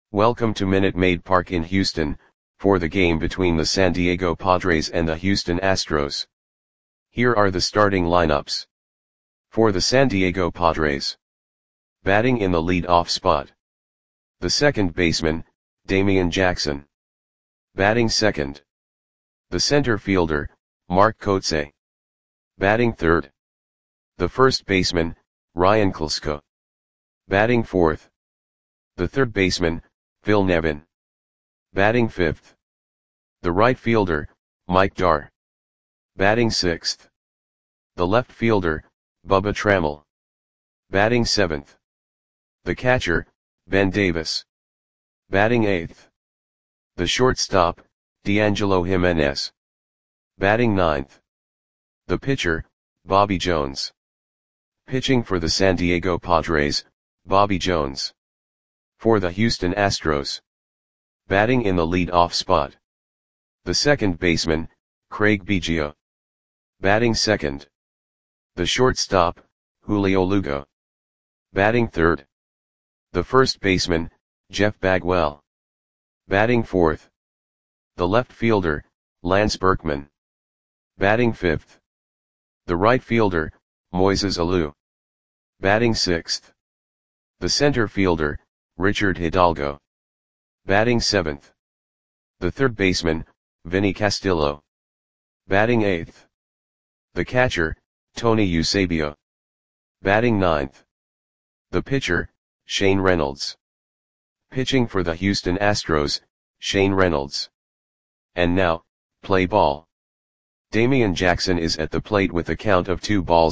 Welcome to Minute Maid Park in Houston, for the game between the San Diego Padres and the Houston Astros. Here are the starting lineups. For the San Diego Padres. Batting in the lead-off spot. The second baseman, Damian Jackson. Batting second. The center fielder, Mark Kotsay. Batting third. The first baseman, Ryan Klesko. Batting fourth. The third baseman, Phil Nevin. Batting fifth. The right fielder, Mike Dar. Batting sixth. The left fielder, Bubba Trammell. Batting seventh. The catcher, Ben Davis. Batting eighth. The shortstop, D'Angelo Jimenez. Batting ninth. The pitcher, Bobby Jones. Pitching for the San Diego Padres, Bobby Jones. For the Houston Astros. Batting in the lead-off spot. The second baseman, Craig Biggio. Batting second. The shortstop, Julio Lugo. Batting third. The first baseman, Jeff Bagwell. Batting fourth. The left fielder, Lance Berkman. Batting fifth. The right fielder, Moises Alou. Batting sixth. The center fielder, Richard Hidalgo. Batting seventh. The third baseman, Vinny Castillo. Batting eighth. The catcher, Tony Eusebio. Batting ninth. The pitcher, Shane Reynolds. Pitching for the Houston Astros, Shane Reynolds. And now, play ball. Damian Jackson is at the plate with a count of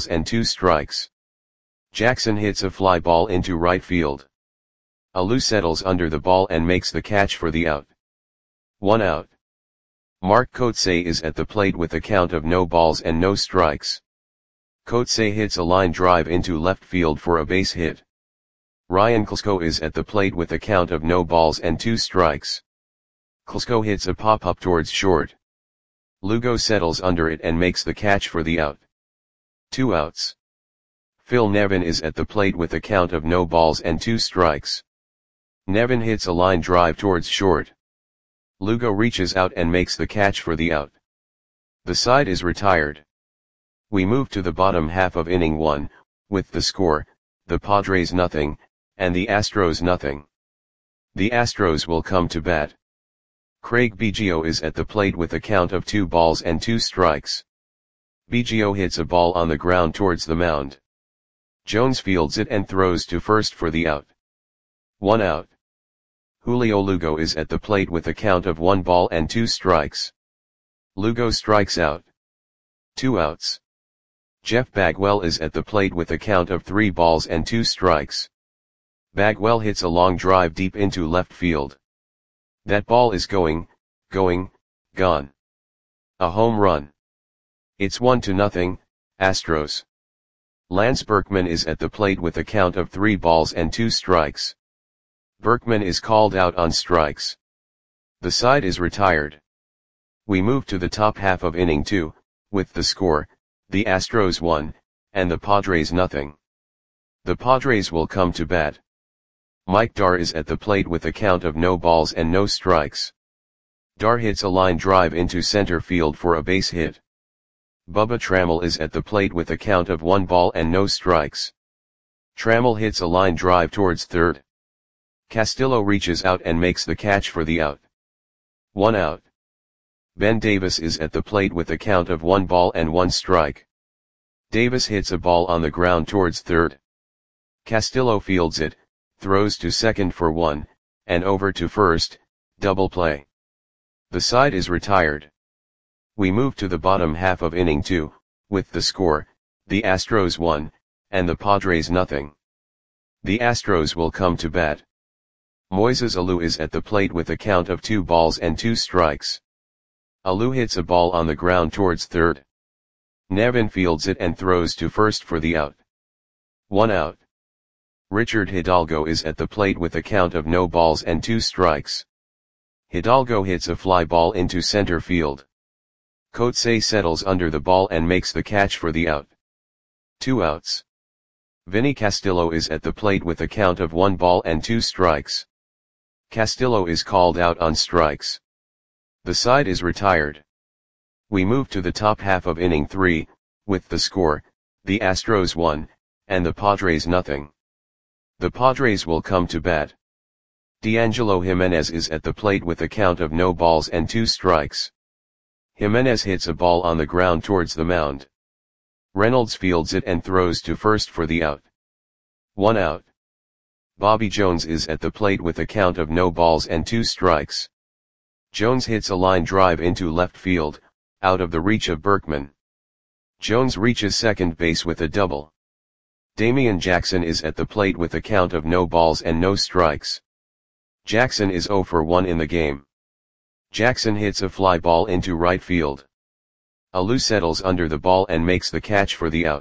2-2. Jackson hits a fly ball into right field. Alou settles under the ball and makes the catch for the out. 1 out. Mark Kotsay is at the plate with a count of 0-0. Kotsay hits a line drive into left field for a base hit. Ryan Klesko is at the plate with a count of 0-2. Klesko hits a pop-up towards short. Lugo settles under it and makes the catch for the out. 2 outs. Phil Nevin is at the plate with a count of 0-2. Nevin hits a line drive towards short. Lugo reaches out and makes the catch for the out. The side is retired. We move to the bottom half of inning 1, with the score, the Padres 0, and the Astros 0. The Astros will come to bat. Craig Biggio is at the plate with a count of 2-2. Biggio hits a ball on the ground towards the mound. Jones fields it and throws to first for the out. 1 out. Julio Lugo is at the plate with a count of 1-2. Lugo strikes out. 2 outs. Jeff Bagwell is at the plate with a count of 3-2. Bagwell hits a long drive deep into left field. That ball is gone. A home run. It's 1-0, Astros. Lance Berkman is at the plate with a count of 3-2. Berkman is called out on strikes. The side is retired. We move to the top half of inning 2, with the score, the Astros 1, and the Padres 0. The Padres will come to bat. Mike Dar is at the plate with a count of 0-0. Dar hits a line drive into center field for a base hit. Bubba Trammell is at the plate with a count of 1-0. Trammell hits a line drive towards third. Castillo reaches out and makes the catch for the out. 1 out. Ben Davis is at the plate with a count of 1-1. Davis hits a ball on the ground towards third. Castillo fields it, throws to second for 1, and over to first, double play. The side is retired. We move to the bottom half of inning 2, with the score, the Astros 1, and the Padres 0. The Astros will come to bat. Moises Alou is at the plate with a count of 2-2. Alou hits a ball on the ground towards third. Nevin fields it and throws to first for the out. 1 out. Richard Hidalgo is at the plate with a count of 0-2. Hidalgo hits a fly ball into center field. Kotsay settles under the ball and makes the catch for the out. 2 outs. Vinny Castillo is at the plate with a count of 1-2. Castillo is called out on strikes. The side is retired. We move to the top half of inning 3, with the score, the Astros 1, and the Padres nothing. The Padres will come to bat. D'Angelo Jimenez is at the plate with a count of no balls and 2 strikes. Jimenez hits a ball on the ground towards the mound. Reynolds fields it and throws to first for the out. 1 out. Bobby Jones is at the plate with a count of no balls and 2 strikes. Jones hits a line drive into left field, out of the reach of Berkman. Jones reaches second base with a double. Damian Jackson is at the plate with a count of no balls and no strikes. Jackson is 0 for 1 in the game. Jackson hits a fly ball into right field. Alou settles under the ball and makes the catch for the out.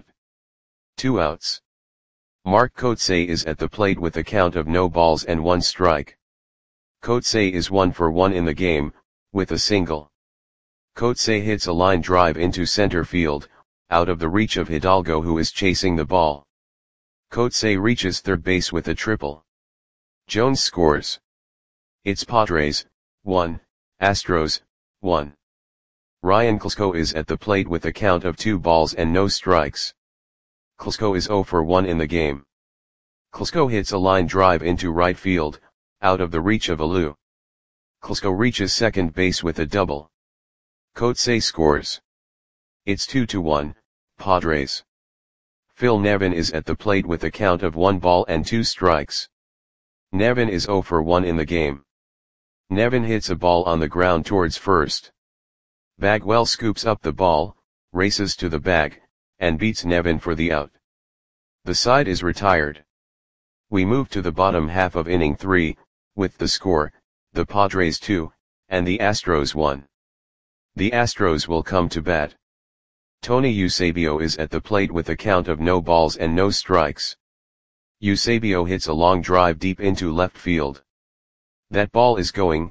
2 outs. Mark Kotsay is at the plate with a count of no balls and 1 strike. Kotsay is 1 for 1 in the game, with a single. Kotsay hits a line drive into center field, out of the reach of Hidalgo who is chasing the ball. Kotsay reaches third base with a triple. Jones scores. It's Padres, 1, Astros, 1. Ryan Klesko is at the plate with a count of 2 balls and no strikes. Klesko is 0 for 1 in the game. Klesko hits a line drive into right field, out of the reach of Alou. Klesko reaches second base with a double. Kotsay scores. It's 2-1, Padres. Phil Nevin is at the plate with a count of 1 ball and 2 strikes. Nevin is 0 for 1 in the game. Nevin hits a ball on the ground towards first. Bagwell scoops up the ball, races to the bag, and beats Nevin for the out. The side is retired. We move to the bottom half of inning 3, with the score, the Padres 2, and the Astros 1. The Astros will come to bat. Tony Eusebio is at the plate with a count of no balls and no strikes. Eusebio hits a long drive deep into left field. That ball is gone.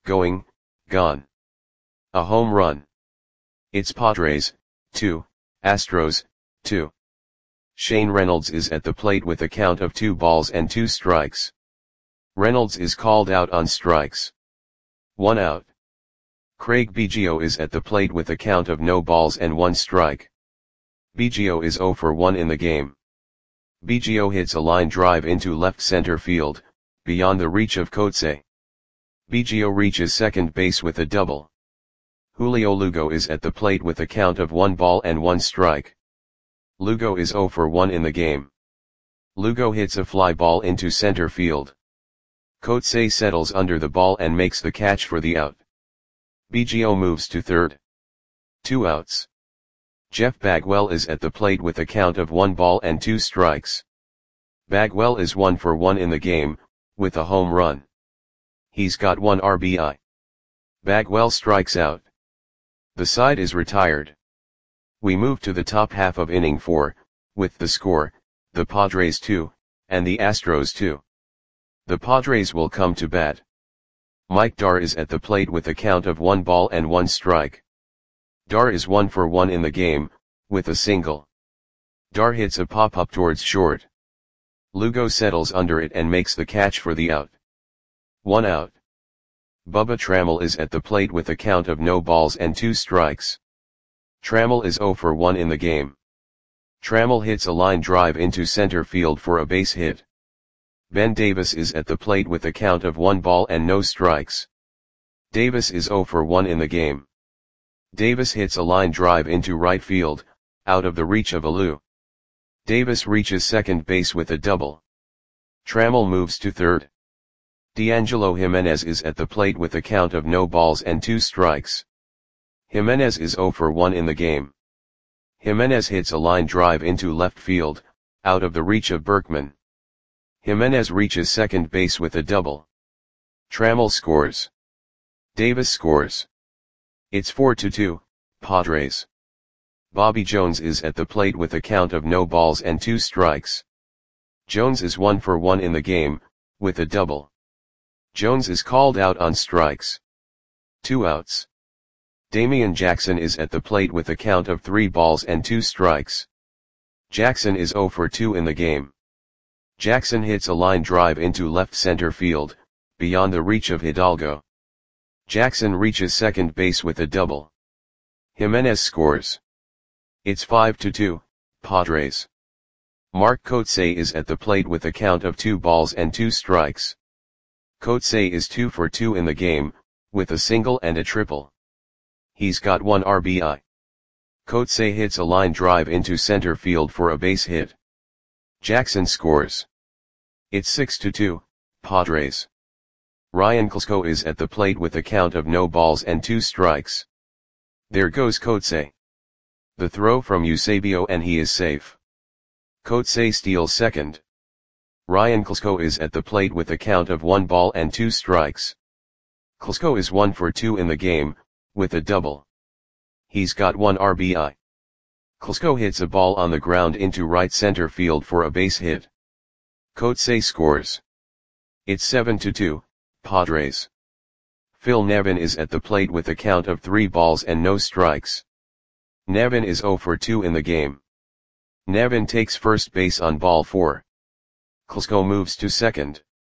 A home run. It's Padres, 2, Astros, 2. Shane Reynolds is at the plate with a count of 2 balls and 2 strikes. Reynolds is called out on strikes. 1 out. Craig Biggio is at the plate with a count of no balls and 1 strike. Biggio is 0 for 1 in the game. Biggio hits a line drive into left center field, beyond the reach of Kotsay. Biggio reaches second base with a double. Julio Lugo is at the plate with a count of 1 ball and 1 strike. Lugo is 0 for 1 in the game. Lugo hits a fly ball into center field. Kotsay settles under the ball and makes the catch for the out. Biggio moves to third. 2 outs. Jeff Bagwell is at the plate with a count of 1 ball and 2 strikes. Bagwell is 1 for 1 in the game, with a home run. He's got 1 RBI. Bagwell strikes out. The side is retired. We move to the top half of inning 4, with the score, the Padres 2, and the Astros 2. The Padres will come to bat. Mike Dar is at the plate with a count of 1 ball and 1 strike. Dar is 1 for 1 in the game, with a single. Dar hits a pop-up towards short. Lugo settles under it and makes the catch for the out. 1 out. Bubba Trammell is at the plate with a count of no balls and 2 strikes. Trammell is 0 for 1 in the game. Trammell hits a line drive into center field for a base hit. Ben Davis is at the plate with a count of 1 ball and no strikes. Davis is 0 for 1 in the game. Davis hits a line drive into right field, out of the reach of Alou. Davis reaches second base with a double. Trammell moves to third. D'Angelo Jimenez is at the plate with a count of no balls and 2 strikes. Jimenez is 0 for 1 in the game. Jimenez hits a line drive into left field, out of the reach of Berkman. Jimenez reaches second base with a double. Trammell scores. Davis scores. It's 4-2, Padres. Bobby Jones is at the plate with a count of no balls and 2 strikes. Jones is 1 for 1 in the game, with a double. Jones is called out on strikes. 2 outs. Damian Jackson is at the plate with a count of 3 balls and 2 strikes. Jackson is 0 for 2 in the game. Jackson hits a line drive into left center field, beyond the reach of Hidalgo. Jackson reaches second base with a double. Jimenez scores. It's 5-2, Padres. Mark Kotsay is at the plate with a count of 2 balls and 2 strikes. Kotsay is 2 for 2 in the game, with a single and a triple. He's got 1 RBI. Kotsay hits a line drive into center field for a base hit. Jackson scores. It's 6-2, Padres. Ryan Klesko is at the plate with a count of no balls and 2 strikes. There goes Kotsay. The throw from Eusebio and he is safe. Kotsay steals second. Ryan Klesko is at the plate with a count of 1 ball and 2 strikes. Klesko is 1 for 2 in the game, with a double. He's got 1 RBI. Klesko hits a ball on the ground into right center field for a base hit. Kotsay scores. It's 7-2, Padres. Phil Nevin is at the plate with a count of 3 balls and no strikes. Nevin is 0 for 2 in the game. Nevin takes first base on ball 4. Klesko moves to second.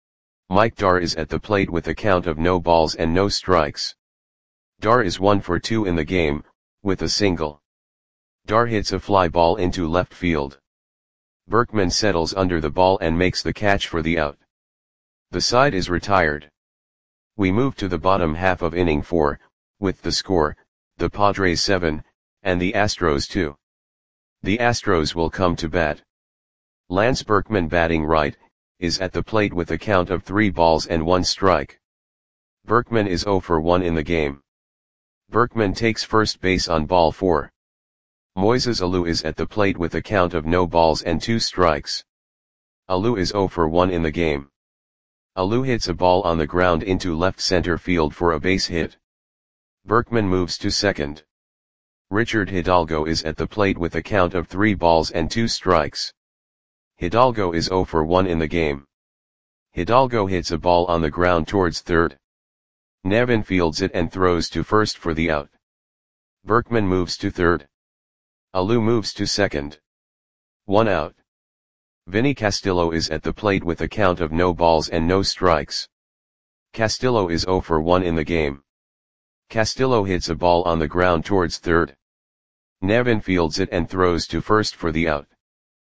Mike Dar is at the plate with a count of no balls and no strikes. Dar is 1 for 2 in the game, with a single. Dar hits a fly ball into left field. Berkman settles under the ball and makes the catch for the out. The side is retired. We move to the bottom half of inning 4, with the score, the Padres 7, and the Astros 2. The Astros will come to bat. Lance Berkman, batting right, is at the plate with a count of 3 balls and 1 strike. Berkman is 0 for 1 in the game. Berkman takes first base on ball 4. Moises Alou is at the plate with a count of no balls and 2 strikes. Alou is 0 for 1 in the game. Alou hits a ball on the ground into left center field for a base hit. Berkman moves to second. Richard Hidalgo is at the plate with a count of 3 balls and 2 strikes. Hidalgo is 0 for 1 in the game. Hidalgo hits a ball on the ground towards third. Nevin fields it and throws to first for the out. Berkman moves to third. Alou moves to second. 1 out. Vinny Castillo is at the plate with a count of no balls and no strikes. Castillo is 0 for 1 in the game. Castillo hits a ball on the ground towards third. Nevin fields it and throws to first for the out.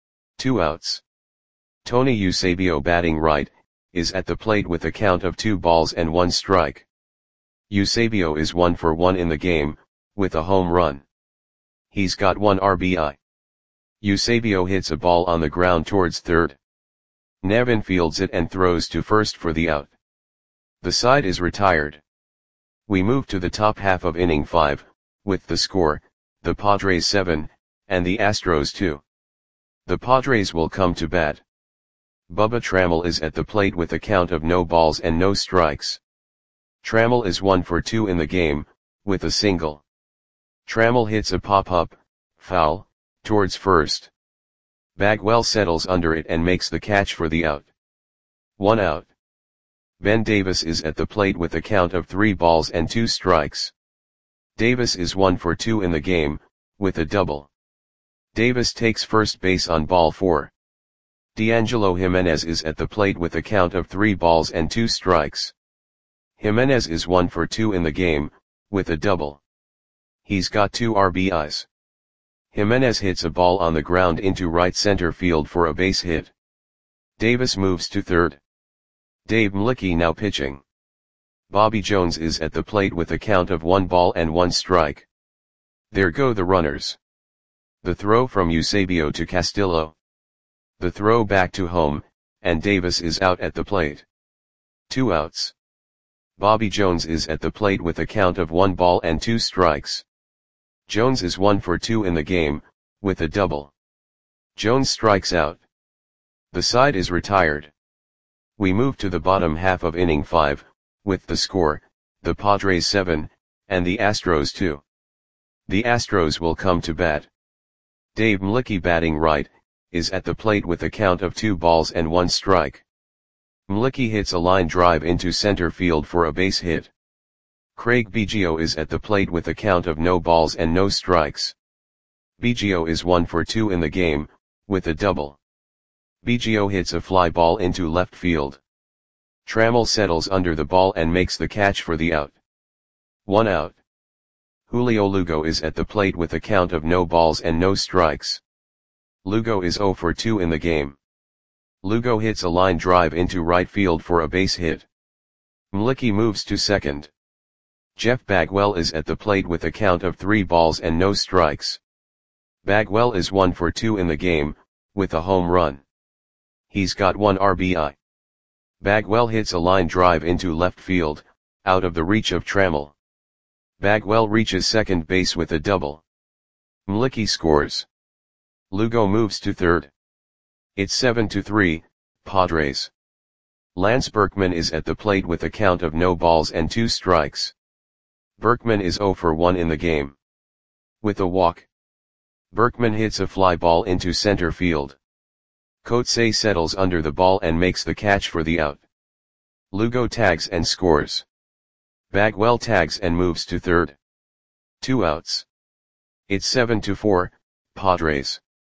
2 outs. Tony Eusebio, batting right, is at the plate with a count of 2 balls and 1 strike. Eusebio is 1 for 1 in the game, with a home run. He's got 1 RBI. Eusebio hits a ball on the ground towards third. Nevin fields it and throws to first for the out. The side is retired. We move to the top half of inning 5, with the score, the Padres 7, and the Astros 2. The Padres will come to bat. Bubba Trammell is at the plate with a count of no balls and no strikes. Trammell is 1 for 2 in the game, with a single. Trammell hits a pop-up, foul, towards first. Bagwell settles under it and makes the catch for the out. 1 out. Ben Davis is at the plate with a count of 3 balls and 2 strikes. Davis is 1 for 2 in the game, with a double. Davis takes first base on ball 4. D'Angelo Jimenez is at the plate with a count of 3 balls and 2 strikes. Jimenez is 1 for 2 in the game, with a double. He's got 2 RBIs. Jimenez hits a ball on the ground into right center field for a base hit. Davis moves to third. Dave Mlicki now pitching. Bobby Jones is at the plate with a count of 1 ball and 1 strike. There go the runners. The throw from Eusebio to Castillo. The throw back to home, and Davis is out at the plate. 2 outs. Bobby Jones is at the plate with a count of 1 ball and 2 strikes. Jones is 1 for 2 in the game, with a double. Jones strikes out. The side is retired. We move to the bottom half of inning 5, with the score, the Padres 7, and the Astros 2. The Astros will come to bat. Dave Mlicki, batting right, is at the plate with a count of 2 balls and 1 strike. Mlicki hits a line drive into center field for a base hit. Craig Biggio is at the plate with a count of no balls and no strikes. Biggio is 1 for 2 in the game, with a double. Biggio hits a fly ball into left field. Trammell settles under the ball and makes the catch for the out. 1 out. Julio Lugo is at the plate with a count of no balls and no strikes. Lugo is 0 for 2 in the game. Lugo hits a line drive into right field for a base hit. Mlicki moves to second. Jeff Bagwell is at the plate with a count of 3 balls and no strikes. Bagwell is 1 for 2 in the game, with a home run. He's got 1 RBI. Bagwell hits a line drive into left field, out of the reach of Trammell. Bagwell reaches second base with a double. Mlicki scores. Lugo moves to third. It's 7-3, Padres. Lance Berkman is at the plate with a count of no balls and 2 strikes. Berkman is 0 for 1 in the game. With a walk, Berkman hits a fly ball into center field. Coetzee settles under the ball and makes the catch for the out. Lugo tags and scores. Bagwell tags and moves to third. 2 outs. It's 7-4, Padres.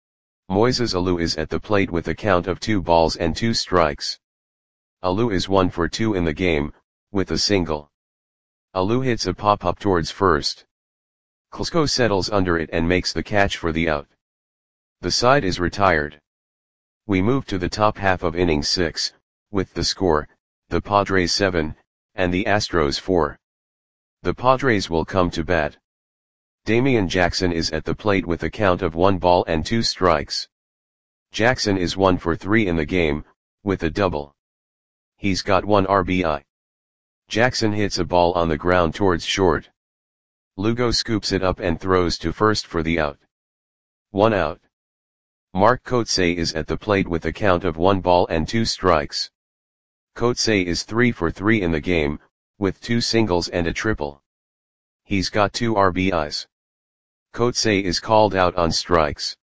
Moises Alou is at the plate with a count of 2 balls and 2 strikes. Alou is 1 for 2 in the game, with a single. Alou hits a pop-up towards first. Klesko settles under it and makes the catch for the out. The side is retired. We move to the top half of inning 6, with the score, the Padres 7, and the Astros 4. The Padres will come to bat. Damian Jackson is at the plate with a count of 1 ball and 2 strikes. Jackson is 1 for 3 in the game, with a double. He's got 1 RBI. Jackson hits a ball on the ground towards short. Lugo scoops it up and throws to first for the out. 1 out. Mark Coetzee is at the plate with a count of 1 ball and 2 strikes. Coetzee is 3 for 3 in the game, with 2 singles and a triple. He's got 2 RBIs. Coetzee is called out on strikes.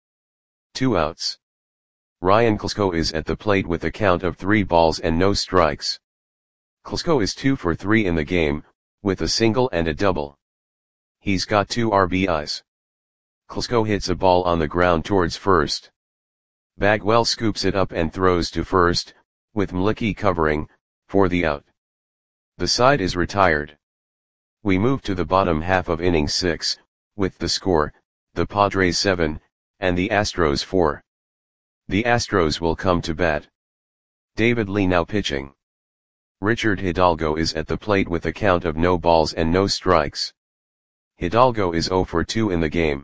2 outs. Ryan Klesko is at the plate with a count of 3 balls and no strikes. Klesko is 2 for 3 in the game, with a single and a double. He's got 2 RBIs. Klesko hits a ball on the ground towards first. Bagwell scoops it up and throws to first, with Mlicki covering, for the out. The side is retired. We move to the bottom half of inning 6, with the score, the Padres 7, and the Astros 4. The Astros will come to bat. David Lee now pitching. Richard Hidalgo is at the plate with a count of no balls and no strikes. Hidalgo is 0 for 2 in the game.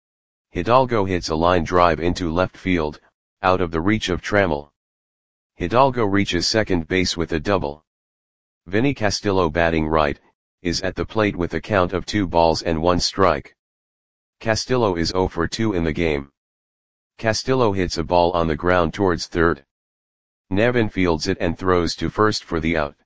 Hidalgo hits a line drive into left field, out of the reach of Trammell. Hidalgo reaches second base with a double. Vinny Castillo batting right, is at the plate with a count of 2 balls and 1 strike. Castillo is 0 for 2 in the game. Castillo hits a ball on the ground towards third. Nevin fields it and throws to first for the out.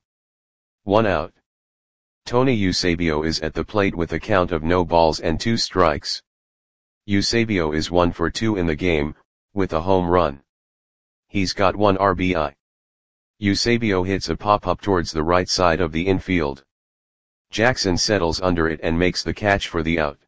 1 out. Tony Eusebio is at the plate with a count of no balls and 2 strikes. Eusebio is 1 for 2 in the game, with a home run. He's got 1 RBI. Eusebio hits a pop-up towards the right side of the infield. Jackson settles under it and makes the catch for the out.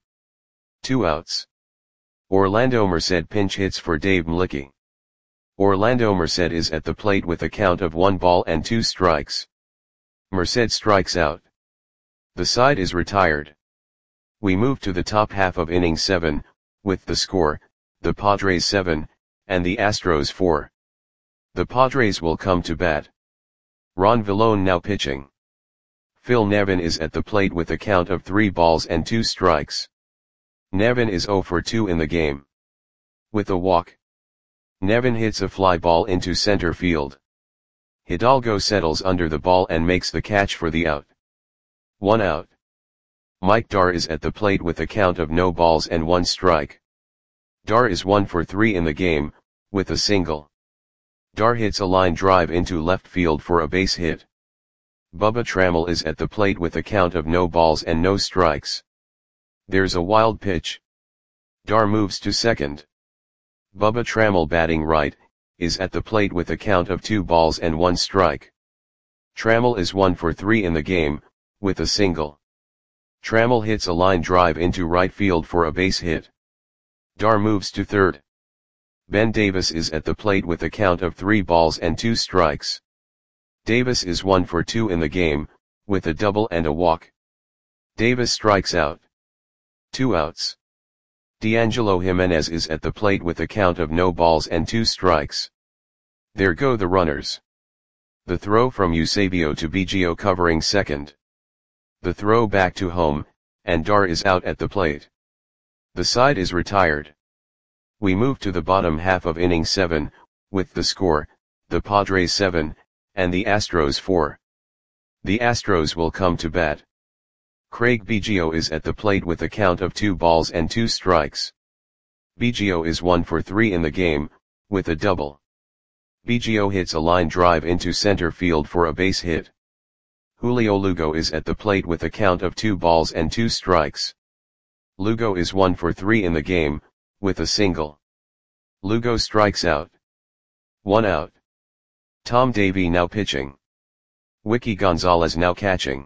2 outs. Orlando Merced pinch hits for Dave Mlicki. Orlando Merced is at the plate with a count of 1 ball and 2 strikes. Merced strikes out. The side is retired. We move to the top half of inning 7, with the score, the Padres 7, and the Astros 4. The Padres will come to bat. Ron Villone now pitching. Phil Nevin is at the plate with a count of 3 balls and 2 strikes. Nevin is 0 for 2 in the game. With a walk, Nevin hits a fly ball into center field. Hidalgo settles under the ball and makes the catch for the out. 1 out. Mike Dar is at the plate with a count of no balls and 1 strike. Dar is 1 for 3 in the game, with a single. Dar hits a line drive into left field for a base hit. Bubba Trammell is at the plate with a count of no balls and no strikes. There's a wild pitch. Dar moves to second. Bubba Trammell batting right, is at the plate with a count of 2 balls and 1 strike. Trammell is 1 for 3 in the game, with a single. Trammell hits a line drive into right field for a base hit. Dar moves to third. Ben Davis is at the plate with a count of 3 balls and 2 strikes. Davis is 1 for 2 in the game, with a double and a walk. Davis strikes out. 2 outs. D'Angelo Jimenez is at the plate with a count of no balls and 2 strikes. There go the runners. The throw from Eusebio to Biggio covering second. The throw back to home, and Dar is out at the plate. The side is retired. We move to the bottom half of inning 7, with the score, the Padres 7, and the Astros 4. The Astros will come to bat. Craig Biggio is at the plate with a count of 2 balls and 2 strikes. Biggio is 1 for 3 in the game, with a double. Biggio hits a line drive into center field for a base hit. Julio Lugo is at the plate with a count of 2 balls and 2 strikes. Lugo is 1 for 3 in the game, with a single. Lugo strikes out. 1 out. Tom Davey now pitching. Wiki Gonzalez now catching.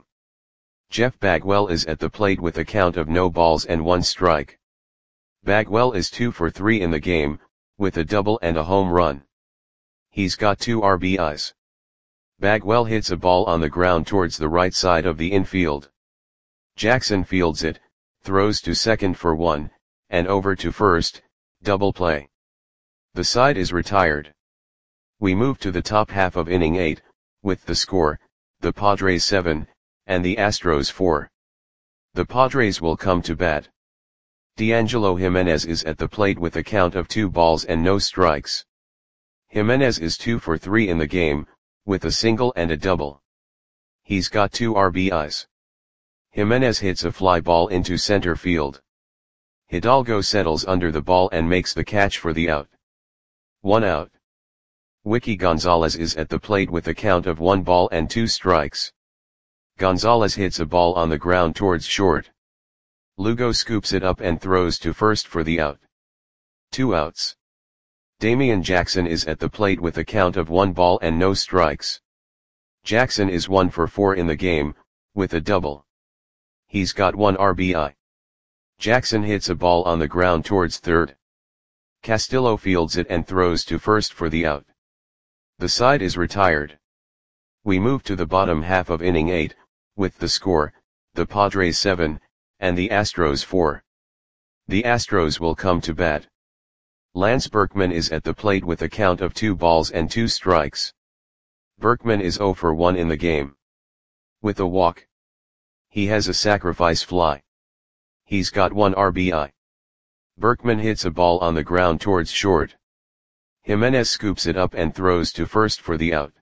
Jeff Bagwell is at the plate with a count of no balls and 1 strike. Bagwell is 2 for 3 in the game, with a double and a home run. He's got 2 RBIs. Bagwell hits a ball on the ground towards the right side of the infield. Jackson fields it, throws to second for 1, and over to first, double play. The side is retired. We move to the top half of inning 8, with the score, the Padres 7, and the Astros 4. The Padres will come to bat. D'Angelo Jimenez is at the plate with a count of 2 balls and no strikes. Jimenez is 2 for 3 in the game, with a single and a double. He's got 2 RBIs. Jimenez hits a fly ball into center field. Hidalgo settles under the ball and makes the catch for the out. 1 out. Wiki Gonzalez is at the plate with a count of 1 ball and 2 strikes. Gonzalez hits a ball on the ground towards short. Lugo scoops it up and throws to first for the out. 2 outs. Damian Jackson is at the plate with a count of 1 ball and no strikes. Jackson is 1 for 4 in the game, with a double. He's got 1 RBI. Jackson hits a ball on the ground towards third. Castillo fields it and throws to first for the out. The side is retired. We move to the bottom half of inning 8, with the score, the Padres 7, and the Astros 4. The Astros will come to bat. Lance Berkman is at the plate with a count of 2 balls and 2 strikes. Berkman is 0 for 1 in the game. With a walk. He has a sacrifice fly. He's got 1 RBI. Berkman hits a ball on the ground towards short. Jimenez scoops it up and throws to first for the out.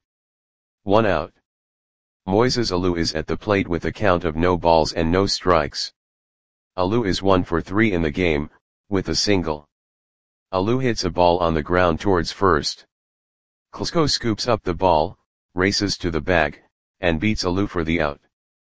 1 out. Moises Alou is at the plate with a count of no balls and no strikes. Alou is 1 for 3 in the game, with a single. Alou hits a ball on the ground towards first. Klesko scoops up the ball, races to the bag, and beats Alou for the out.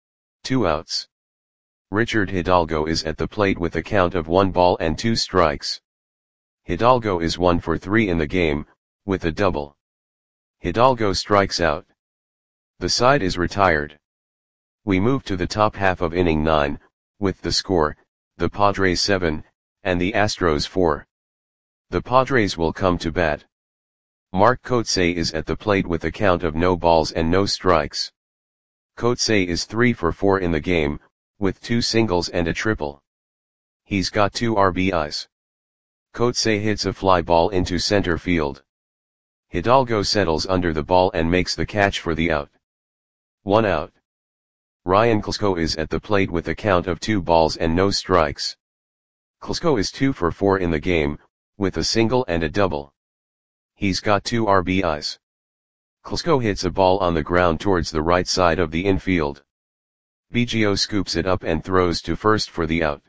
2 outs. Richard Hidalgo is at the plate with a count of 1 ball and 2 strikes. Hidalgo is 1 for 3 in the game, with a double. Hidalgo strikes out. The side is retired. We move to the top half of inning 9, with the score, the Padres 7, and the Astros 4. The Padres will come to bat. Mark Kotsay is at the plate with a count of no balls and no strikes. Kotsay is 3 for 4 in the game, with 2 singles and a triple. He's got 2 RBIs. Kotsay hits a fly ball into center field. Hidalgo settles under the ball and makes the catch for the out. 1 out. Ryan Klesko is at the plate with a count of 2 balls and no strikes. Klesko is 2 for 4 in the game, with a single and a double. He's got 2 RBIs. Klesko hits a ball on the ground towards the right side of the infield. Biggio scoops it up and throws to first for the out.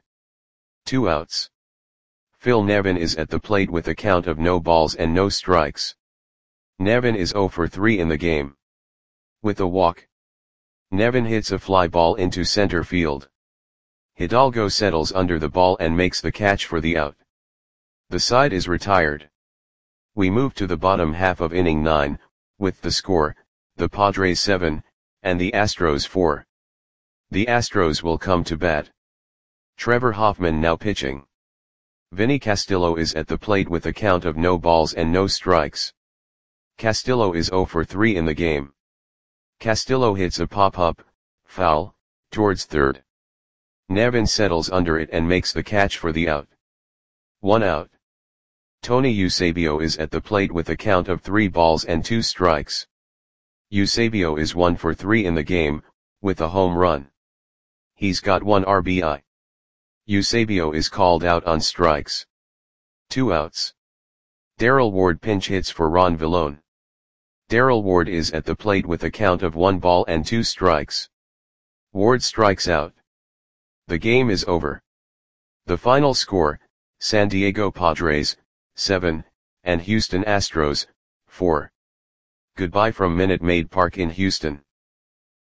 2 outs. Phil Nevin is at the plate with a count of no balls and no strikes. Nevin is 0 for 3 in the game. With a walk. Nevin hits a fly ball into center field. Hidalgo settles under the ball and makes the catch for the out. The side is retired. We move to the bottom half of inning 9, with the score, the Padres 7, and the Astros 4. The Astros will come to bat. Trevor Hoffman now pitching. Vinny Castillo is at the plate with a count of no balls and no strikes. Castillo is 0 for 3 in the game. Castillo hits a pop-up, foul, towards third. Nevin settles under it and makes the catch for the out. 1 out. Tony Eusebio is at the plate with a count of 3 balls and 2 strikes. Eusebio is 1 for 3 in the game, with a home run. He's got 1 RBI. Eusebio is called out on strikes. 2 outs. Darrell Ward pinch hits for Ron Villone. Darrell Ward is at the plate with a count of 1 ball and 2 strikes. Ward strikes out. The game is over. The final score, San Diego Padres, 7, and Houston Astros, 4. Goodbye from Minute Maid Park in Houston.